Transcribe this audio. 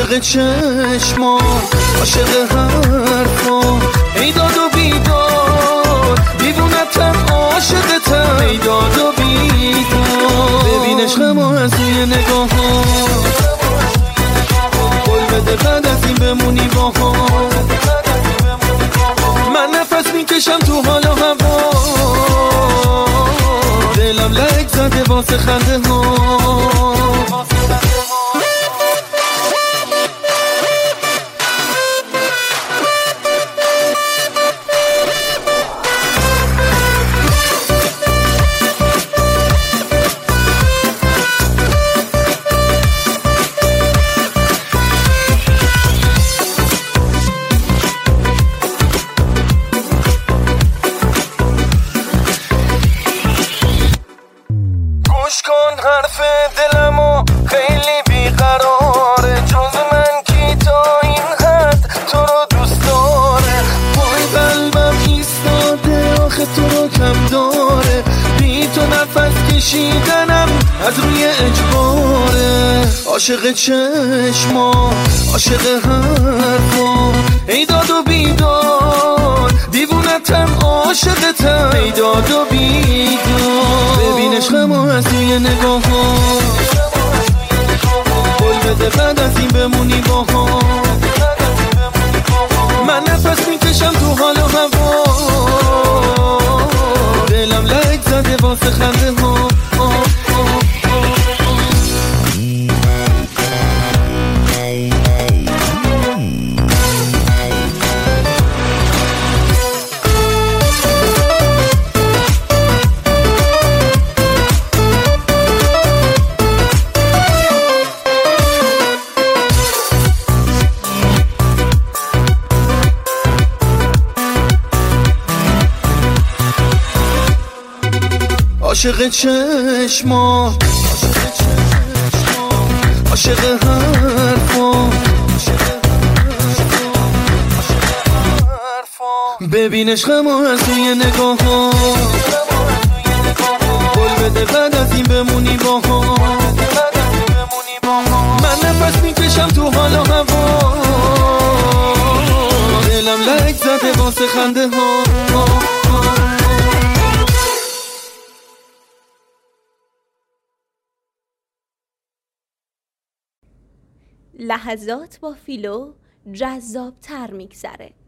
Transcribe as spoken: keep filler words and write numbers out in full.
عاشق چشما، عاشق حرفا، ای داد و بیداد، دیوونتم عاشقتم، ای داد و بیداد. ببین عشقمو از روی نگاه ها، قول بده بعد از این بمونی با هم. من نفس میکشم تو حال و هوا، دلم لک زده واسه خنده ها. گوش کن حرف دلمو، خیلی بیقراره، جز من کی تا این حد تو رو دوست داره. پای قلبم ایستاده آخه تو رو کم داره، بی تو نفس کشیدنم از روی اجباره. عاشق چشما، عاشق حرفا، ای داد و بیداد، دیوونتم عاشقتم، ای داد و بیداد. ببین عشقمو از روی نگاه ها، قول بده بعد از این بمونی با هم. من نفس میکشم تو حال و هوا، دلم لک زده واسه خنده ها. عاشق چشما، عاشق حرفا، ببین عشقمو از روی نگاه ها، قول بده بعد از این بمونی با هم. من نفس میکشم تو حال و هوا، دلم لک زده واسه خنده ها. لحظات با فیلو جذاب تر میگذره.